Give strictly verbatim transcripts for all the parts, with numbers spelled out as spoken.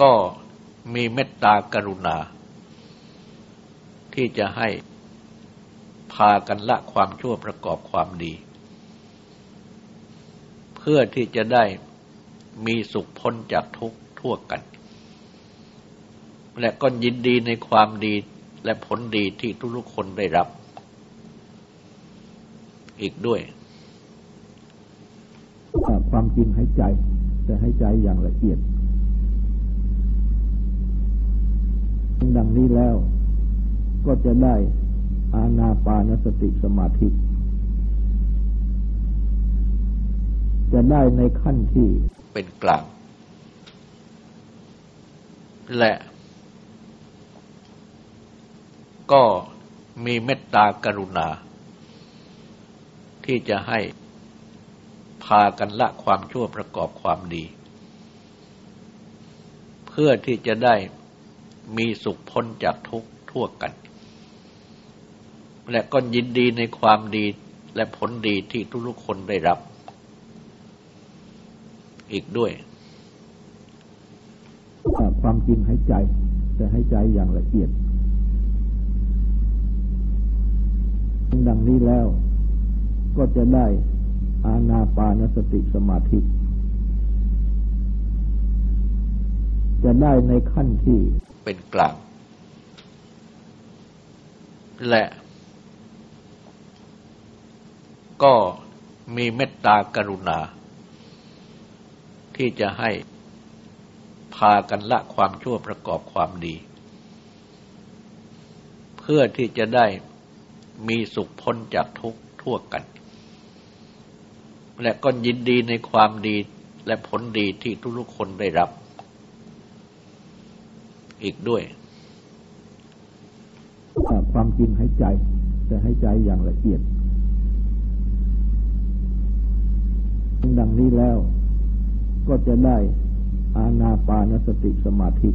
ก็มีเมตตากรุณาที่จะให้พากันละความชั่วประกอบความดีเพื่อที่จะได้มีสุขพ้นจากทุกข์ทั่วกันและก็ยินดีในความดีและผลดีที่ทุกๆคนได้รับอีกด้วยความจริงให้ใจแต่ให้ใจอย่างละเอียดดังนี้แล้วก็จะได้อานาปานสติสมาธิจะได้ในขั้นที่เป็นกลางและก็มีเมตตากรุณาที่จะให้พากันละความชั่วประกอบความดีเพื่อที่จะได้มีสุขพ้นจากทุกข์ทั่วกันและก็ยินดีในความดีและผลดีที่ทุกๆคนได้รับอีกด้วยความจริงให้ใจแต่ให้ใจอย่างละเอียดดังนี้แล้วก็จะได้อานาปานสติสมาธิจะได้ในขั้นที่เป็นกลางและก็มีเมตตากรุณาที่จะให้พากันละความชั่วประกอบความดีเพื่อที่จะได้มีสุขพ้นจากทุกข์ทั่วกันและก็ยินดีในความดีและผลดีที่ทุกๆคนได้รับอีกด้วยความจริงให้ใจแต่ให้ใจอย่างละเอียดดังนี้แล้วก็จะได้อานาปานสติสมาธิ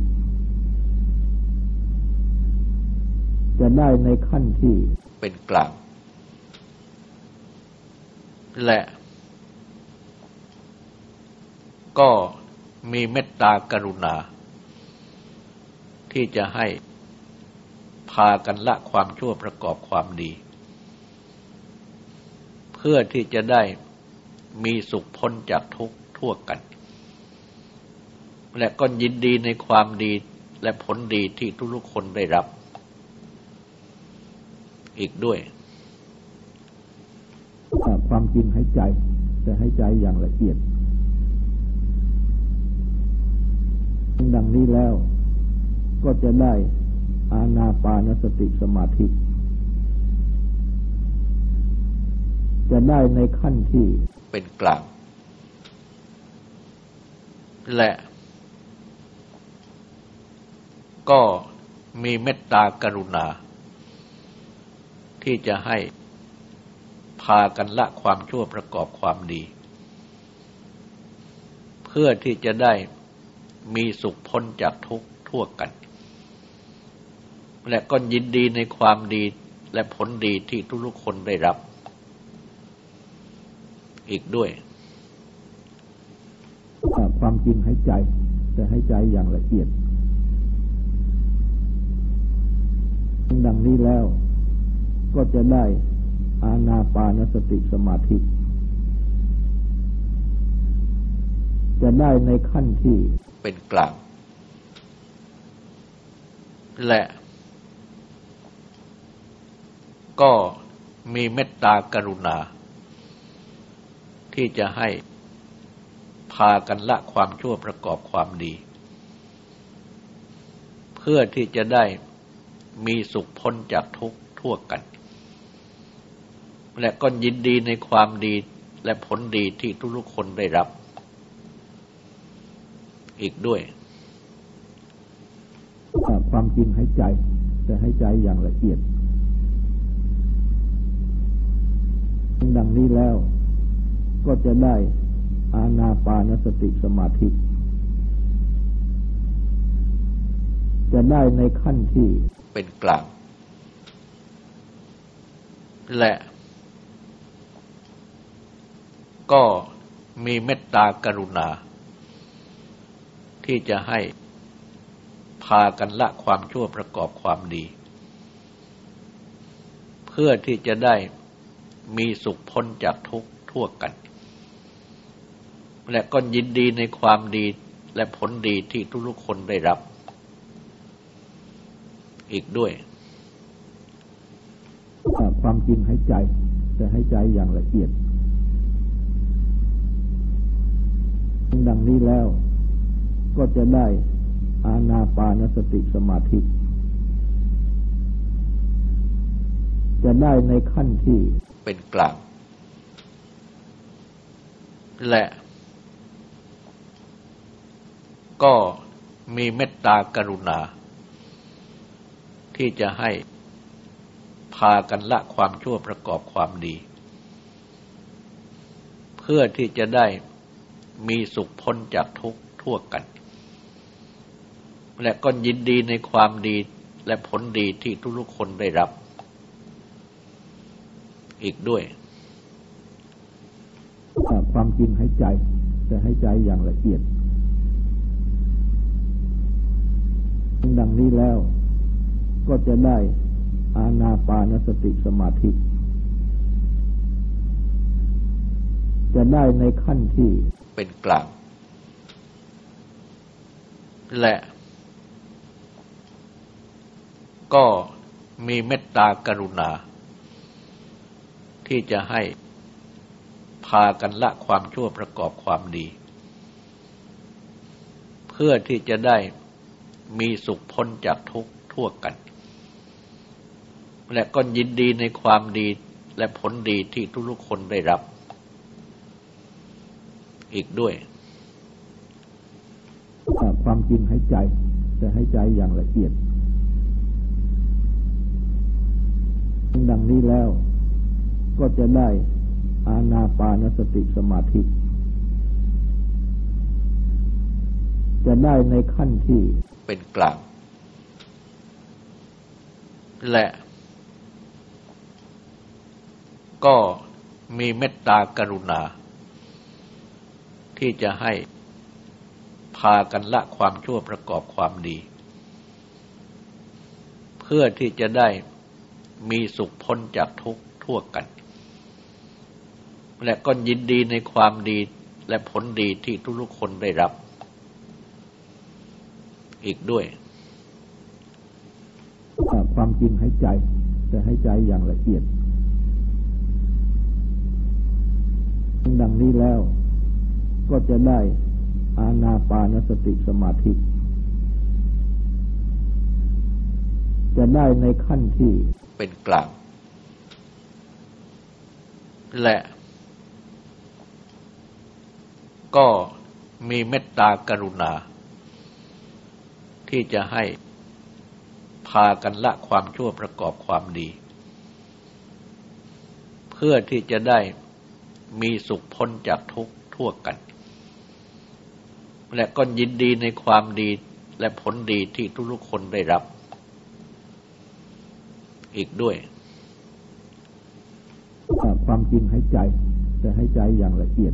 จะได้ในขั้นที่เป็นกลางและก็มีเมตตากรุณาที่จะให้พากันละความชั่วประกอบความดีเพื่อที่จะได้มีสุขพ้นจากทุกข์ทั่วกันและก็ยินดีในความดีและผลดีที่ทุกๆคนได้รับอีกด้วยความจริงให้ใจแต่ให้ใจอย่างละเอียดดังนี้แล้วก็จะได้อานาปานสติสมาธิจะได้ในขั้นที่เป็นกลางและก็มีเมตตากรุณาที่จะให้พากันละความชั่วประกอบความดีเพื่อที่จะได้มีสุขพ้นจากทุกข์ทั่วกันและก็ยินดีในความดีและผลดีที่ทุกๆคนได้รับอีกด้วยความจริงให้ใจแต่ให้ใจอย่างละเอียดดังนี้แล้วก็จะได้อานาปานสติสมาธิจะได้ในขั้นที่เป็นกลางและก็มีเมตตากรุณาที่จะให้พากันละความชั่วประกอบความดีเพื่อที่จะได้มีสุขพ้นจากทุกข์ทั่วกันและก็ยินดีในความดีและผลดีที่ทุกๆคนได้รับอีกด้วยความจริงให้ใจแต่ให้ใจอย่างละเอียดดังนี้แล้วก็จะได้อานาปานสติสมาธิจะได้ในขั้นที่เป็นกลางและก็มีเมตตากรุณาที่จะให้พพากันละความชั่วประกอบความดีเพื่อที่จะได้มีสุขพ้นจากทุกข์ทั่วกันและก็ยินดีในความดีและผลดีที่ทุกๆคนได้รับอีกด้วยความจริงให้ใจแต่ให้ใจอย่างละเอียดดังนี้แล้วก็จะได้อานาปานสติสมาธิจะได้ในขั้นที่เป็นกลางและก็มีเมตตากรุณาที่จะให้พากันละความชั่วประกอบความดีเพื่อที่จะได้มีสุขพ้นจากทุกข์ทั่วกันและก็ยินดีในความดีและผลดีที่ทุกๆคนได้รับอีกด้วยความจริงให้ใจแต่ให้ใจอย่างละเอียดดังนี้แล้วก็จะได้อานาปานสติสมาธิจะได้ในขั้นที่เป็นกลางและก็มีเมตตากรุณาที่จะให้พากันละความชั่วประกอบความดีเพื่อที่จะได้มีสุขพ้นจากทุกข์ทั่วกันและก็ยินดีในความดีและผลดีที่ทุกๆคนได้รับอีกด้วยความจริงให้ใจแต่ให้ใจอย่างละเอียดดังนี้แล้วก็จะได้อานาปานสติสมาธิจะได้ในขั้นที่เป็นกลางและก็มีเมตตากรุณาที่จะให้พากันละความชั่วประกอบความดีเพื่อที่จะได้มีสุขพ้นจากทุกข์ทั่วกันและก็ยินดีในความดีและผลดีที่ทุกๆคนได้รับอีกด้วยความจริงให้ใจแต่ให้ใจอย่างละเอียดดังนี้แล้วก็จะได้อานาปานสติสมาธิจะได้ในขั้นที่เป็นกลางและก็มีเมตตากรุณาที่จะให้พากันละความชั่วประกอบความดีเพื่อที่จะได้มีสุขพ้นจากทุกข์ทั่วกันและก็ยินดีในความดีและผลดีที่ทุกๆคนได้รับอีกด้วยความจริงให้ใจแต่ให้ใจอย่างละเอียด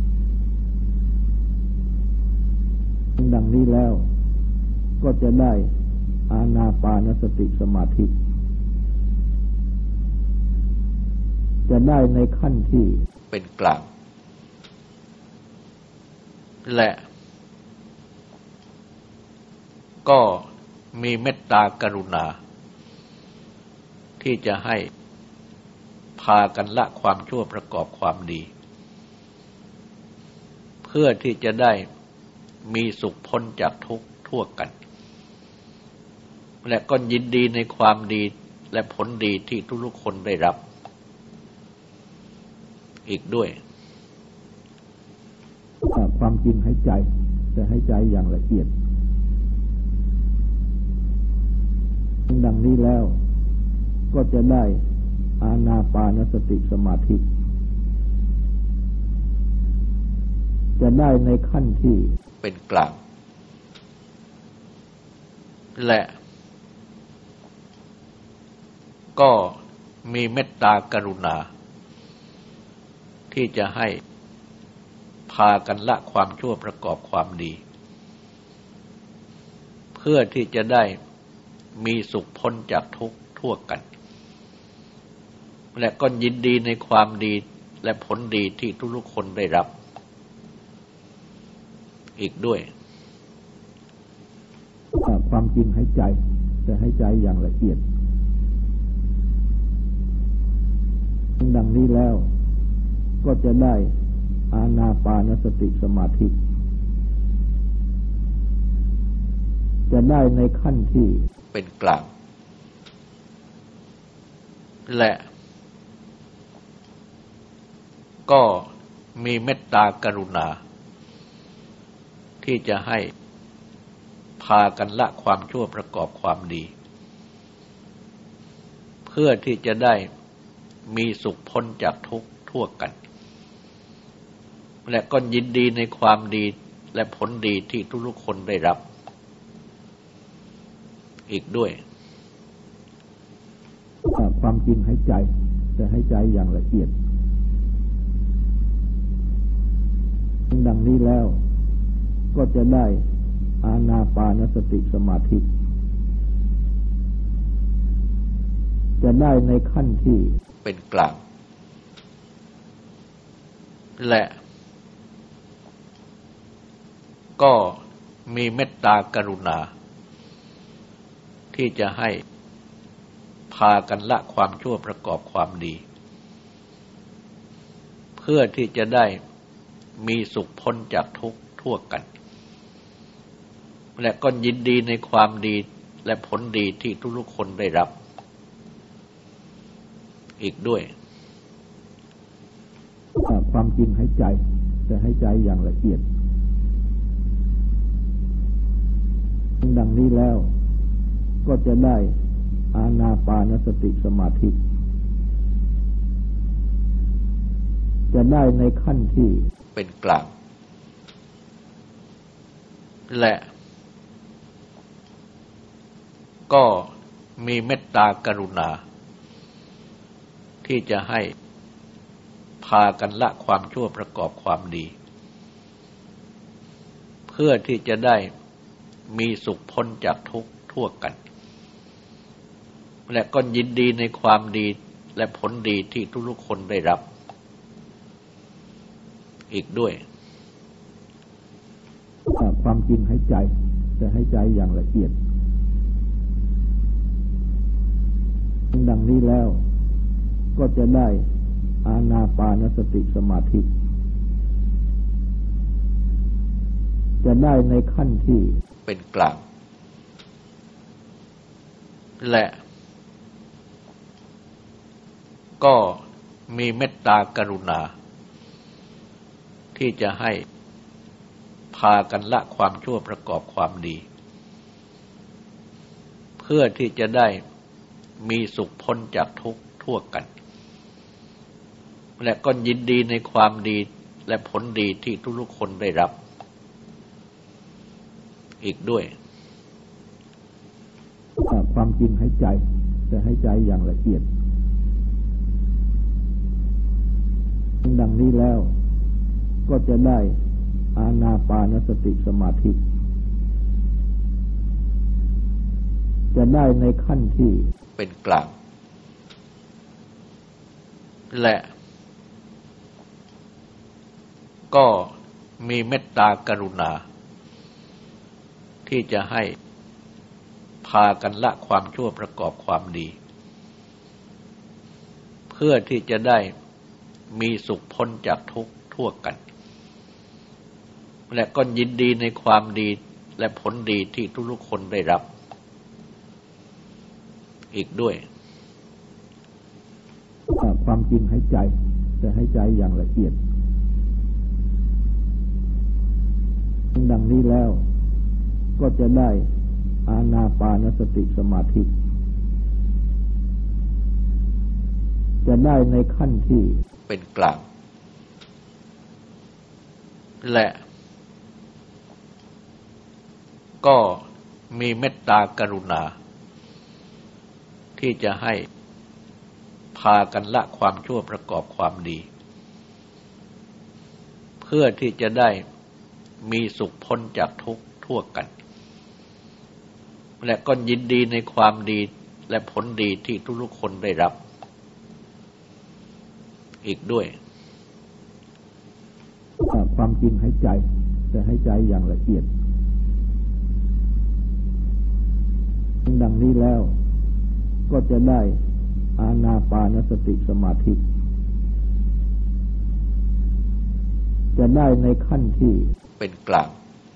ดังนี้แล้วก็จะได้อานาปานสติสมาธิจะได้ในขั้นที่เป็นกลางและก็มีเมตตากรุณาที่จะให้พากันละความชั่วประกอบความดีเพื่อที่จะได้มีสุขพ้นจากทุกข์ทั่วกันและก็ยินดีในความดีและผลดีที่ทุกๆคนได้รับอีกด้วยความจริงให้ใจแต่ให้ใจอย่างละเอียดดังนี้แล้วก็จะได้อานาปานสติสมาธิจะได้ในขั้นที่เป็นกลางและก็มีเมตตากรุณาที่จะให้พากันละความชั่วประกอบความดีเพื่อพื่อที่จะได้มีสุขพ้นจากทุกข์ทั่วกันและก็ยินดีในความดีและผลดีที่ทุกๆคนได้รับอีกด้วยความจริงให้ใจแต่ให้ใจอย่างละเอียดดังนี้แล้วก็จะได้อานาปานสติสมาธิจะได้ในขั้นที่เป็นกลางและก็มีเมตตากรุณาที่จะให้พากันละความชั่วประกอบความดีเพื่อที่จะได้มีสุขพ้นจากทุกข์ทั่วกันและก็ยินดีในความดีและผลดีที่ทุกๆคนได้รับอีกด้วยความจริงให้ใจแต่ให้ใจอย่างละเอียดดังนี้แล้วก็จะได้อานาปานสติสมาธิจะได้ในขั้นที่เป็นกลางและก็มีเมตตากรุณาที่จะให้พากันละความชั่วประกอบความดีเพื่อที่จะได้มีสุขพ้นจากทุกข์ทั่วกันและก็ยินดีในความดีและผลดีที่ทุกๆคนได้รับอีกด้วยความจริงให้ใจแต่ให้ใจอย่างละเอียดดังนี้แล้วก็จะได้อานาปานสติสมาธิจะได้ในขั้นที่เป็นกลางและก็มีเมตตากรุณาที่จะให้พากันละความชั่วประกอบความดีเพื่อที่จะได้มีสุขพ้นจากทุกข์ทั่วกันและก็ยินดีในความดีและผลดีที่ทุกๆคนได้รับอีกด้วยความจริงให้ใจแต่ให้ใจอย่างละเอียดดังนี้แล้วก็จะได้อานาปานสติสมาธิจะได้ในขั้นที่เป็นกลางและก็มีเมตตากรุณาที่จะให้พากันละความชั่วประกอบความดีเพื่อที่จะได้มีสุขพ้นจากทุกข์ทั่วกันและก็ยินดีในความดีและผลดีที่ทุกๆคนได้รับอีกด้วยความจริงให้ใจแต่ให้ใจอย่างละเอียดดังนี้แล้วก็จะได้อานาปานสติสมาธิจะได้ในขั้นที่เป็นกลางและก็มีเมตตากรุณาที่จะให้พากันละความชั่วประกอบความดีเพื่อที่จะได้มีสุขพ้นจากทุกข์ทั่วกันและก็ยินดีในความดีและผลดีที่ทุกๆคนได้รับอีกด้วยความจริงให้ใจแต่ให้ใจอย่างละเอียดดังนี้แล้วก็จะได้อานาปานสติสมาธิจะได้ในขั้นที่เป็นกลางและก็มีเมตตากรุณาที่จะให้พากันละความชั่วประกอบความดีเพื่อที่จะได้มีสุขพ้นจากทุกข์ทั่วกันและก็ยินดีในความดีและผลดีที่ทุกๆคนได้รับอีกด้วยความจริงให้ใจแต่ให้ใจอย่างละเอียดดังนี้แล้วก็จะได้อานาปานสติสมาธิจะได้ในขั้นที่เป็นกลาง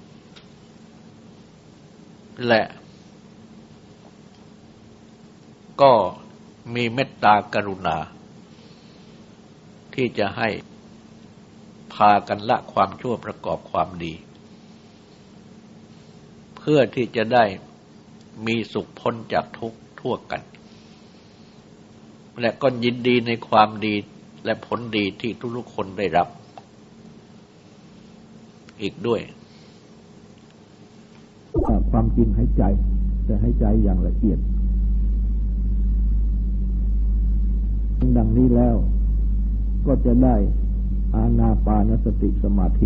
และก็มีเมตตากรุณาที่จะให้พากันละความชั่วประกอบความดีเพื่อที่จะได้มีสุขพ้นจากทุกข์ทั่วกันและก็ยินดีในความดีและผลดีที่ทุกๆคนได้รับอีกด้วยความจริงให้ใจแต่ให้ใจอย่างละเอียดดังนี้แล้วก็จะได้อานาปานสติสมาธิ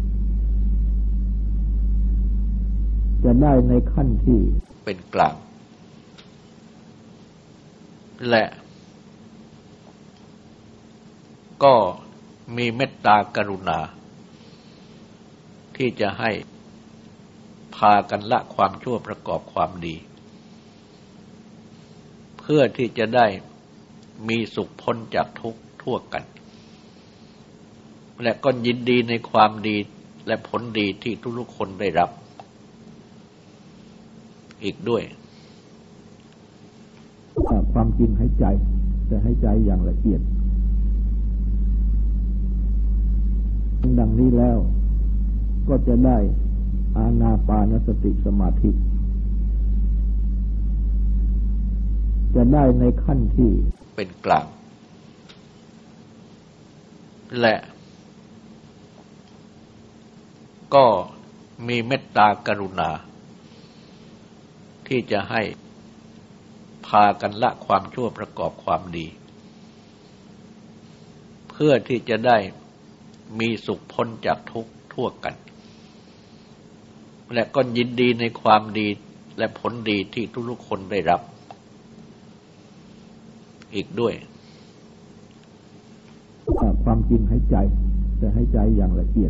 จะได้ในขั้นที่เป็นกลางและก็มีเมตตากรุณาที่จะให้พากันละความชั่วประกอบความดีเพื่อที่จะได้มีสุขพ้นจากทุกข์ทั่วกันและก็ยินดีในความดีและผลดีที่ทุกๆคนได้รับอีกด้วยความจริงให้ใจแต่ให้ใจอย่างละเอียดดังนี้แล้วก็จะได้อานาปานสติสมาธิจะได้ในขั้นที่เป็นกลางและก็มีเมตตากรุณาที่จะให้พากันละความชั่วประกอบความดีเพื่อที่จะได้มีสุขพ้นจากทุกข์ทั่วกันและก็ยินดีในความดีและผลดีที่ทุกๆคนได้รับอีกด้วยความจริงให้ใจแต่ให้ใจอย่างละเอียด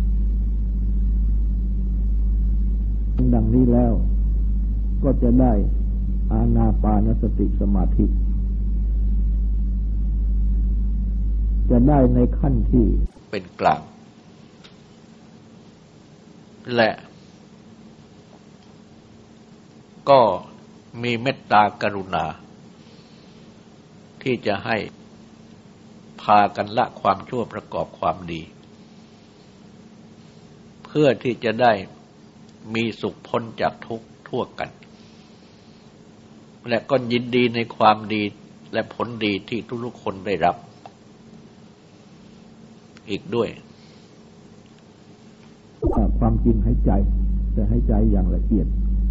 ดังนี้แล้วก็จะได้อานาปานสติสมาธิจะได้ในขั้นที่เป็นกลางและก็มีเมตตากรุณาที่จะให้พากันละความชั่วประกอบความดีเพื่อที่จะได้มีสุขพ้นจากทุกข์ทั่วกันและก็ยินดีในความดีและผลดีที่ทุกๆคนได้รับอีกด้วยความจริงให้ใจแต่ให้ใจอย่างละเอียด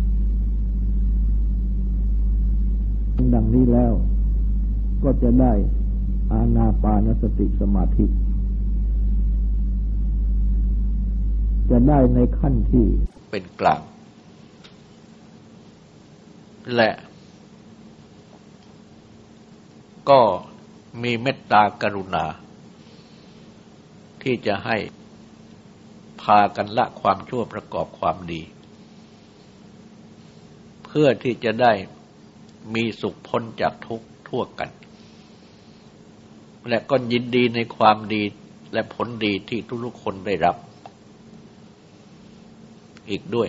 ดังนี้แล้วก็จะได้อานาปานสติสมาธิจะได้ในขั้นที่เป็นกลางและก็มีเมตตากรุณาที่จะให้พากันละความชั่วประกอบความดีเพื่อที่จะได้มีสุขพ้นจากทุกข์ทั่วกันและก็ยินดีในความดีและผลดีที่ทุกๆคนได้รับอีกด้วย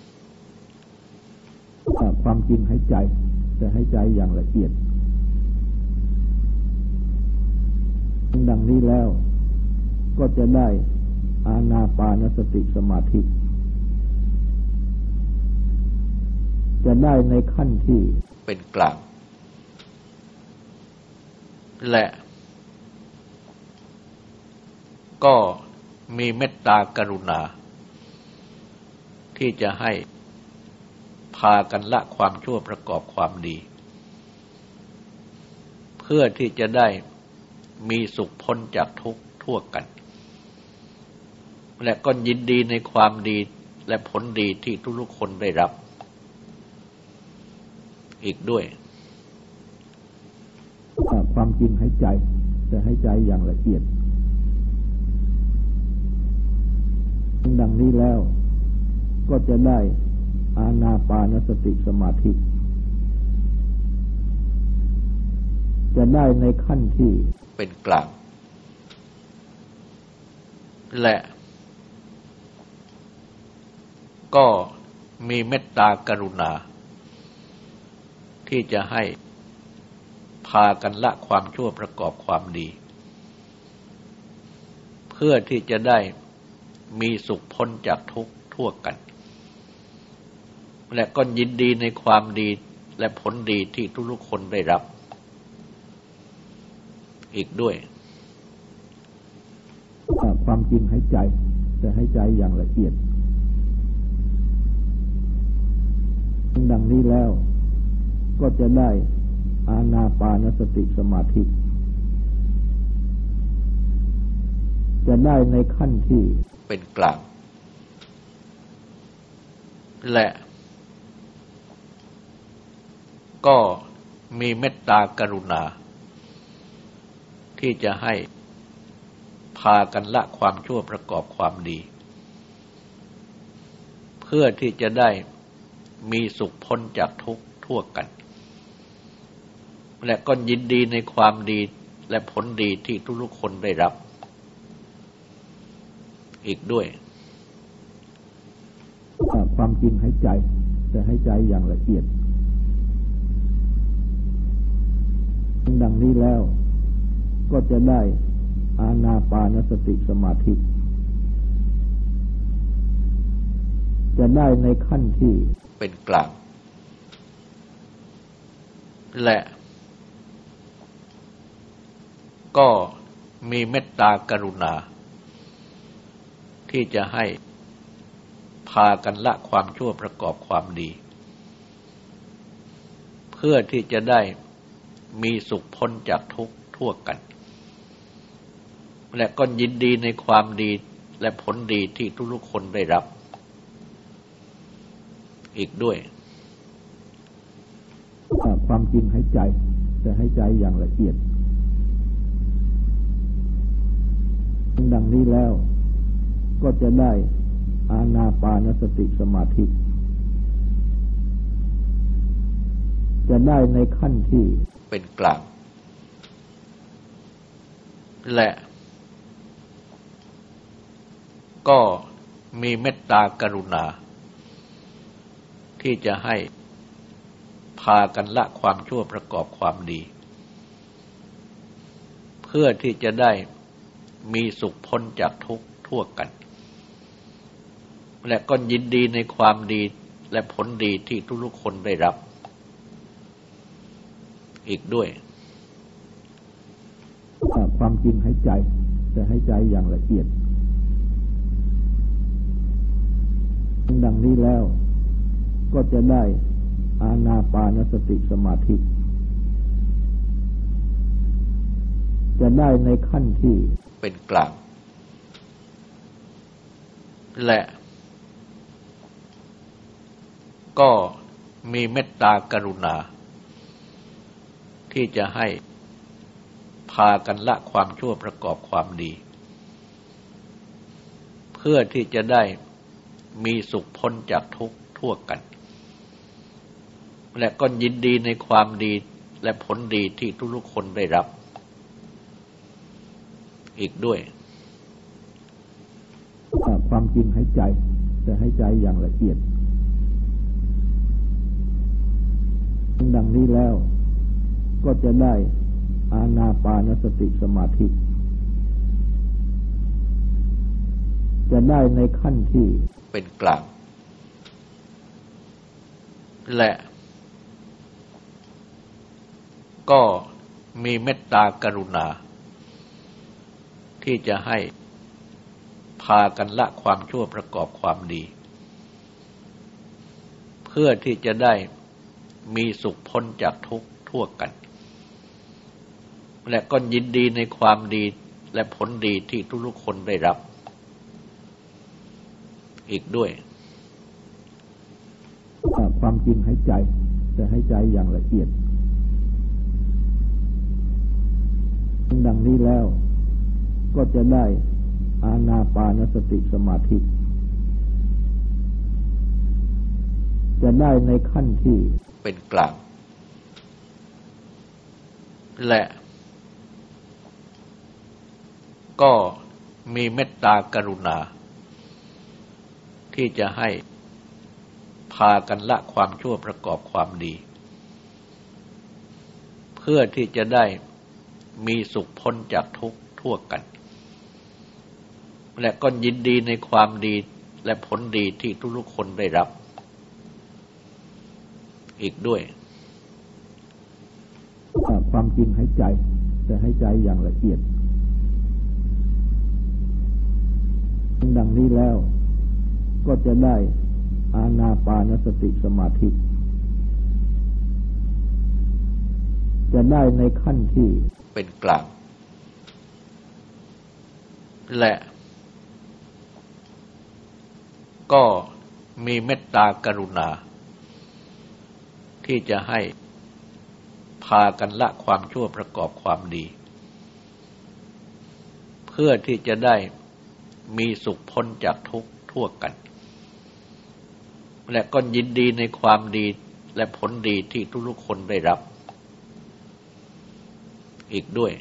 ความจริงให้ใจแต่ให้ใจอย่างละเอียดดังนี้แล้วก็จะได้อานาปานสติสมาธิจะได้ในขั้นที่เป็นกลางและก็มีเมตตากรุณาที่จะให้พากันละความชั่วประกอบความดีเพื่อที่จะได้มีสุขพ้นจากทุกข์ทั่วกันและก็ยินดีในความดีและผลดีที่ทุกๆคนได้รับอีกด้วยความจริงให้ใจแต่ให้ใจอย่างละเอียดดังนี้แล้วก็จะได้อานาปานสติสมาธิจะได้ในขั้นที่เป็นกลางและก็มีเมตตากรุณาที่จะให้พากันละความชั่วประกอบความดีเพื่อที่จะได้มีสุขพ้นจากทุกข์ทั่วกันและก็ยินดีในความดีและผลดีที่ทุกๆคนได้รับอีกด้วยความจริงให้ใจแต่ให้ใจอย่างละเอียดดังนี้แล้วก็จะได้อานาปานสติสมาธิจะได้ในขั้นที่เป็นกลางและก็มีเมตตากรุณาที่จะให้พากันละความชั่วประกอบความดีเพื่อที่จะได้มีสุขพ้นจากทุกข์ทั่วกันและก็ยินดีในความดีและผลดีที่ทุกๆคนได้รับอีกด้วยความจริงให้ใจแต่ให้ใจอย่างละเอียดดังนี้แล้วก็จะได้อานาปานสติสมาธิจะได้ในขั้นที่เป็นกลางและก็มีเมตตากรุณาที่จะให้พากันละความชั่วประกอบความดีเพื่อที่จะได้มีสุขพ้นจากทุกข์ทั่วกันและก็ยินดีในความดีและผลดีที่ทุกๆคนได้รับอีกด้วยความจริงให้ใจแต่ให้ใจอย่างละเอียดดังนี้แล้วก็จะได้อานาปานสติสมาธิจะได้ในขั้นที่เป็นกลางและก็มีเมตตากรุณาที่จะให้พากันละความชั่วประกอบความดีเพื่อที่จะได้มีสุขพ้นจากทุกข์ทั่วกันและก็ยินดีในความดีและผลดีที่ทุกๆคนได้รับอีกด้วยความจริงให้ใจแต่ให้ใจอย่างละเอียดดังนี้แล้วก็จะได้อานาปานสติสมาธิจะได้ในขั้นที่เป็นกลางและก็มีเมตตากรุณาที่จะให้พากันละความชั่วประกอบความดีเพื่อที่จะได้มีสุขพ้นจากทุกข์ทั่วกันและก็ยินดีในความดีและผลดีที่ทุกๆคนได้รับอีกด้วยความจริงให้ใจแต่ให้ใจอย่างละเอียดดังนี้แล้วก็จะได้อานาปานสติสมาธิจะได้ในขั้นที่เป็นกลางและก็มีเมตตากรุณาที่จะให้พากันละความชั่วประกอบความดีเพื่อที่จะได้มีสุขพ้นจากทุกข์ทั่วกันและก็ยินดีในความดีและผลดีที่ทุกๆคนได้รับอีกด้วยความจริงให้ใจแต่แต่ให้ใจอย่างละเอียดดังนี้แล้วก็จะได้อานาปานสติสมาธิจะได้ในขั้นที่เป็นกลางและก็มีเมตตากรุณาที่จะให้พากันละความชั่วประกอบความดีเพื่อที่จะได้มีสุขพ้นจากทุกข์ทั่วกันและก็ยินดีในความดีและผลดีที่ทุกๆคนได้รับอีกด้วยความจริงให้ใจแต่ให้ใจอย่างละเอียดดังนี้แล้วก็จะได้อานาปานสติสมาธิจะได้ในขั้นที่เป็นกลางและก็มีเมตตากรุณาที่จะให้พากันละความชั่วประกอบความดีเพื่อที่จะได้มีสุขพ้นจากทุกข์ทั่วกันและก็ยินดีในความดีและผลดีที่ทุกๆคนได้รับอีกด้วย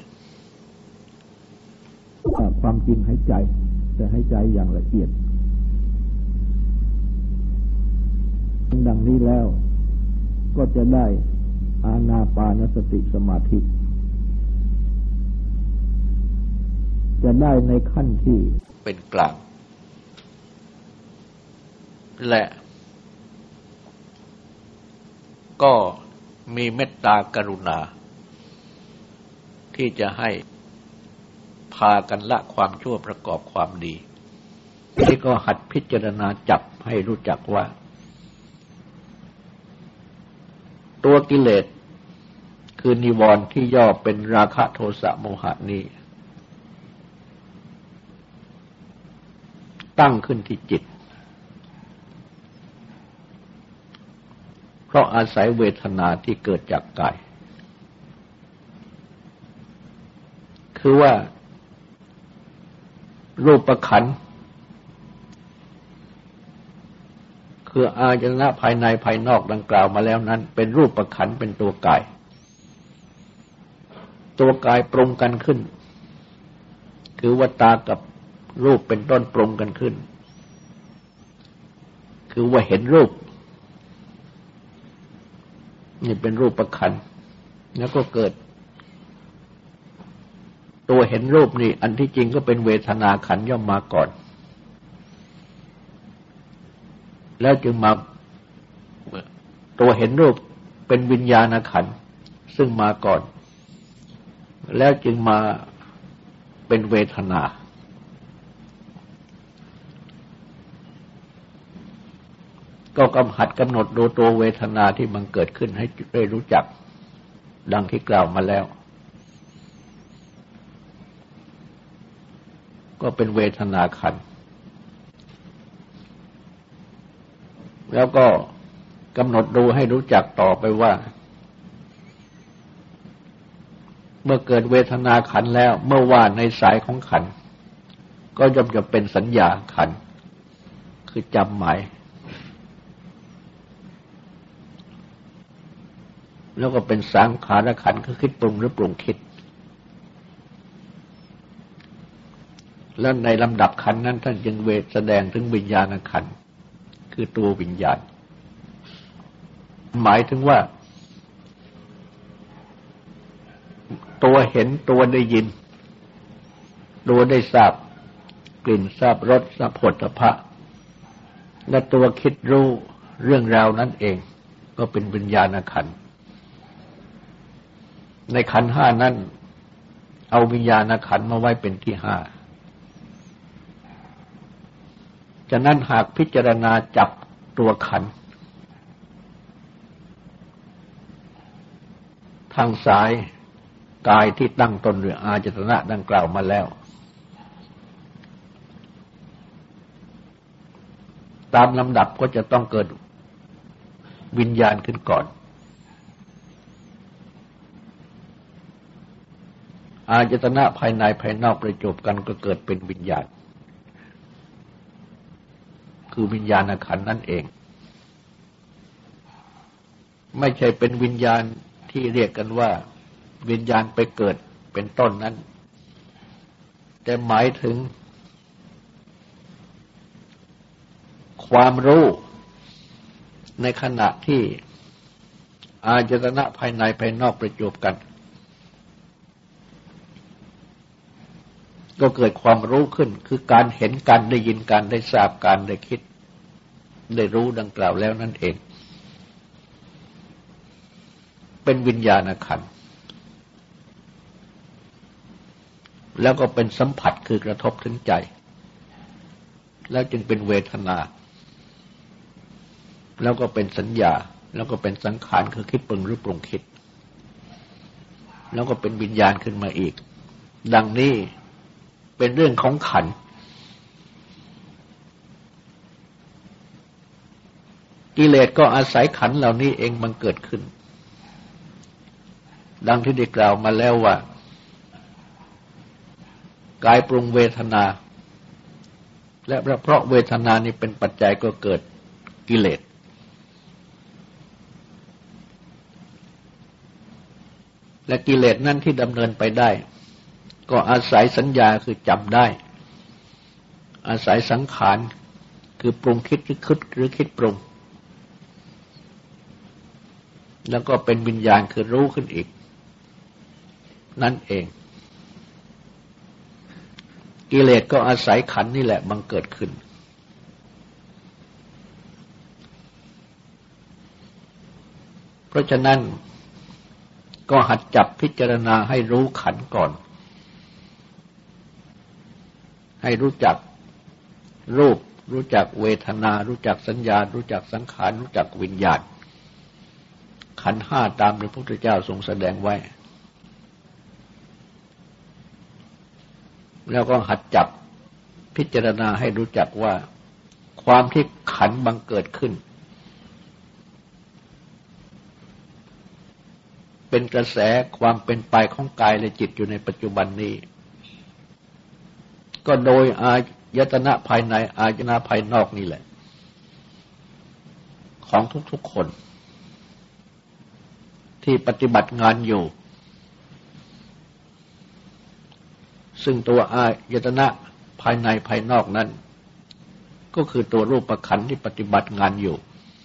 ความจริงให้ใจแต่ให้ใจอย่างละเอียดดังนี้แล้วก็จะได้อานาปานสติสมาธิจะได้ในขั้นที่เป็นกลางและก็มีเมตตากรุณาที่จะให้พากันละความชั่วประกอบความดีที่ก็หัดพิจารณาจับให้รู้จักว่าตัวกิเลสคือนิวรณ์ที่ย่อเป็นราคะโทสะโมหะนี้ตั้งขึ้นที่จิตเพราะอาศัยเวทนาที่เกิดจากกายคือว่ารูปขันธ์คืออายตนะภายในภายนอกดังกล่าวมาแล้วนั้นเป็นรูปขันธ์เป็นตัวกายตัวกายปรุงกันขึ้นคือว่าตากับรูปเป็นต้นปรุงกันขึ้นคือว่าเห็นรูปนี่เป็นรูปขันธ์แล้วก็เกิดตัวเห็นรูปนี่อันที่จริงก็เป็นเวทนาขันธ์ย่อมมาก่อนแล้วจึงมาตัวเห็นรูปเป็นวิญญาณขันธ์ซึ่งมาก่อนแล้วจึงมาเป็นเวทนาก็กำหัดกำหนดดูตัวเวทนาที่มันเกิดขึ้นให้ได้รู้จักดังที่กล่าวมาแล้วก็เป็นเวทนาขันธ์แล้วก็กำหนดดูให้รู้จักต่อไปว่าเมื่อเกิดเวทนาขันธ์แล้วเมื่อว่าในสายของขันธ์ก็ย่อมจะเป็นสัญญาขันธ์คือจำหมายแล้วก็เป็นสังขารขันธ์คือคิดปรุงหรือปรุงคิดแล้วในลำดับขันธ์นั้นท่านจึงเวทแสดงถึงวิญญาณขันธ์คือตัววิญญาณหมายถึงว่าตัวเห็นตัวได้ยินตัวได้ทราบกลิ่นทราบรสทราบโผฏฐัพพะและตัวคิดรู้เรื่องราวนั้นเองก็เป็นวิญญาณขันธ์ในขันธ์ห้านั้นเอาวิญญาณขันธ์มาไว้เป็นที่ห้าฉะนั้นหากพิจารณาจับตัวขันธ์ทางซ้ายกายที่ตั้งตนหรืออาจตนะดังกล่าวมาแล้วตามลำดับก็จะต้องเกิดวิญญาณขึ้นก่อนอายตนะภายในภายนอกประจบกันก็เกิดเป็นวิญญาณคือวิญญาณขันธ์นั่นเองไม่ใช่เป็นวิญญาณที่เรียกกันว่าวิญญาณไปเกิดเป็นต้นนั้นแต่หมายถึงความรู้ในขณะที่อายตนะภายในภายนอกประจบกันก็เกิดความรู้ขึ้นคือการเห็นการได้ยินการได้ทราบการได้คิดได้รู้ดังกล่าวแล้วนั่นเองเป็นวิญญาณขันธ์แล้วก็เป็นสัมผัสคือกระทบถึงใจแล้วจึงเป็นเวทนาแล้วก็เป็นสัญญาแล้วก็เป็นสังขารคือคิดปรุงหรือปรุงคิดแล้วก็เป็นวิญญาณขึ้นมาอีกดังนี้เป็นเรื่องของขันธ์กิเลสก็อาศัยขันธ์เหล่านี้เองมันเกิดขึ้นดังที่ได้กล่าวมาแล้วว่ากายปรุงเวทนาและเพราะเวทนานี้เป็นปัจจัยก็เกิดกิเลสและกิเลสนั้นที่ดำเนินไปได้ก็อาศัยสัญญาคือจำได้อาศัยสังขารคือปรุงคิดหรือคิดหรือคิดปรุงแล้วก็เป็นวิญญาณคือรู้ขึ้นอีกนั่นเองกิเลสก็อาศัยขันธ์นี่แหละบังเกิดขึ้นเพราะฉะนั้นก็หัดจับพิจารณาให้รู้ขันธ์ก่อนให้รู้จักรูปรู้จักเวทนารู้จักสัญญารู้จักสังขารรู้จักวิญญาณขันธ์ห้าตามพระพุทธเจ้าทรงแสดงไว้แล้วก็หัดจับพิจารณาให้รู้จักว่าความที่ขันธ์บังเกิดขึ้นเป็นกระแสความเป็นไปของกายและจิตอยู่ในปัจจุบันนี้ก็โดยอายตนะภายในอายตนะภายนอกนี่แหละของทุกๆคนที่ปฏิบัติงานอยู่ซึ่งตัวอายตนะภายในภายนอกนั้นก็คือตัวรูปขันธ์ที่ปฏิบัติงานอยู่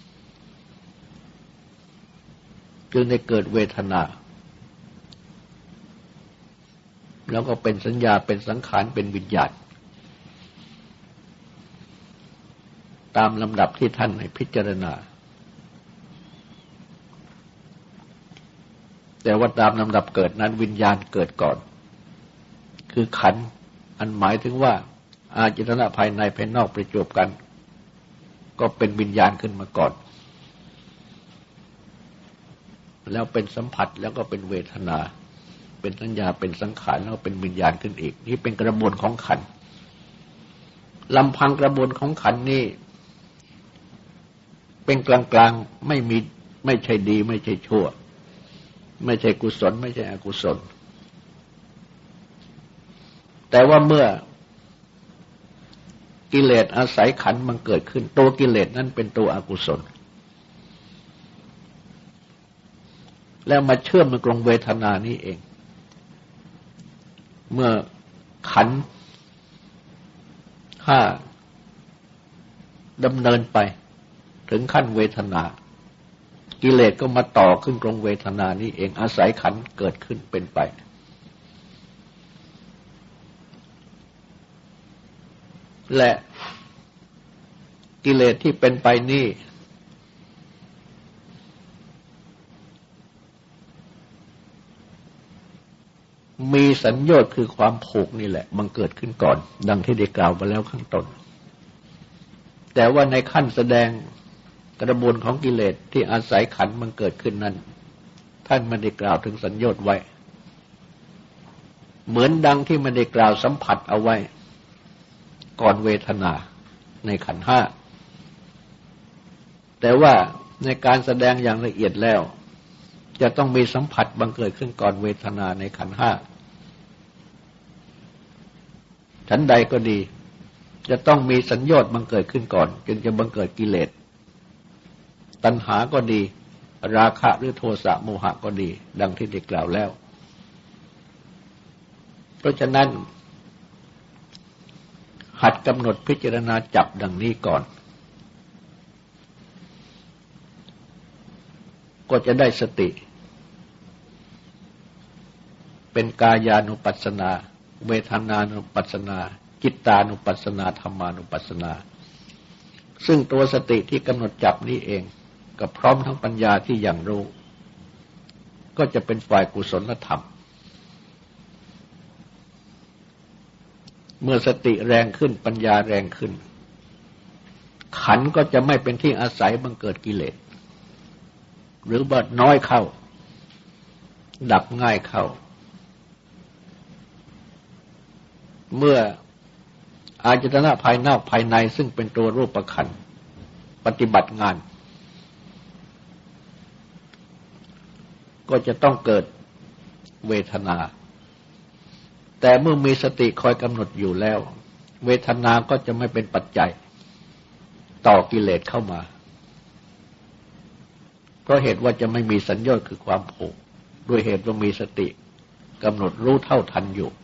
จึงได้เกิดเวทนาแล้วก็เป็นสัญญาเป็นสังขารเป็นวิญญาณตามลำดับที่ท่านให้พิจารณาแต่ว่าตามลำดับเกิดนั้นวิญญาณเกิดก่อนคือขันธ์อันหมายถึงว่าอายตนะภายในภายนอกประจบกันก็เป็นวิญญาณขึ้นมาก่อนแล้วเป็นสัมผัสแล้วก็เป็นเวทนาเป็นสัญญาเป็นสังขารแล้วเป็นวิญญาณขึ้นอีกนี่เป็นกระบวนของขันธ์ลำพังกระบวนของขันธ์นี้เป็นกลางๆไม่มีไม่ใช่ดีไม่ใช่ชั่วไม่ใช่กุศลไม่ใช่อกุศลแต่ว่าเมื่อกิเลสอาศัยขันธ์มันเกิดขึ้นตัวกิเลสนั้นเป็นตัวอกุศลแล้วมาเชื่อมในกรงเวทนานี้เองเมื่อขันธ์ห้าดำเนินไปถึงขั้นเวทนากิเลสก็มาต่อขึ้นกรงเวทนานี้เองอาศัยขันธ์เกิดขึ้นเป็นไปและกิเลสที่เป็นไปนี่มีสัญญาคือความผูกนี่แหละมันเกิดขึ้นก่อนดังที่ได้กล่าวไปแล้วข้างต้นแต่ว่าในขั้นแสดงกระบวนของกิเลสที่อาศัยขันธ์มันเกิดขึ้นนั้นท่านไม่ได้กล่าวถึงสัญญาไว้เหมือนดังที่ไม่ได้กล่าวสัมผัสเอาไว้ก่อนเวทนาในขันธ์ห้าแต่ว่าในการแสดงอย่างละเอียดแล้วจะต้องมีสัมผัสบังเกิดขึ้นก่อนเวทนาในขันธ์ห้าฉันใดก็ดีจะต้องมีสัญญาบังเกิดขึ้นก่อนจึงจะบังเกิดกิเลสตัณหาก็ดีราคะหรือโทสะโมหะก็ดีดังที่ได้กล่าวแล้วเพราะฉะนั้นหัดกำหนดพิจารณาจับดังนี้ก่อนก็จะได้สติเป็นกายานุปัสสนาเวทนานุปัสสนาจิตตานุปัสสนาธรรมานุปัสสนาซึ่งตัวสติที่กำหนดจับนี้เองกับพร้อมทั้งปัญญาที่อย่างรู้ก็จะเป็นฝ่ายกุศลธรรมเมื่อสติแรงขึ้นปัญญาแรงขึ้นขันธ์ก็จะไม่เป็นที่อาศัยบังเกิดกิเลสหรือบัดน้อยเข้าดับง่ายเข้าเมื่ออายตนะภายนอกภายในซึ่งเป็นตัวรูปขันธ์ปฏิบัติงานก็จะต้องเกิดเวทนาแต่เมื่อมีสติคอยกำหนดอยู่แล้วเวทนาก็จะไม่เป็นปัจจัยต่อกิเลสเข้ามาเพราะเหตุว่าจะไม่มีสัญญาคือความผูกด้วยเหตุว่ามีสติกำหนดรู้เท่าทันอยู่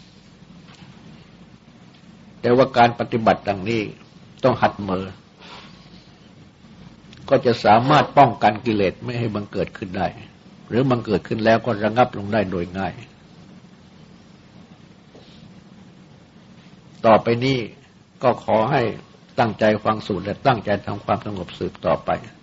แต่ว่าการปฏิบัติดังนี้ต้องหัดมือก็จะสามารถป้องกันกิเลสไม่ให้บังเกิดขึ้นได้หรือบังเกิดขึ้นแล้วก็ระงับลงได้โดยง่ายต่อไปนี้ก็ขอให้ตั้งใจฟังสูตรและตั้งใจทำความสงบสืบต่อไป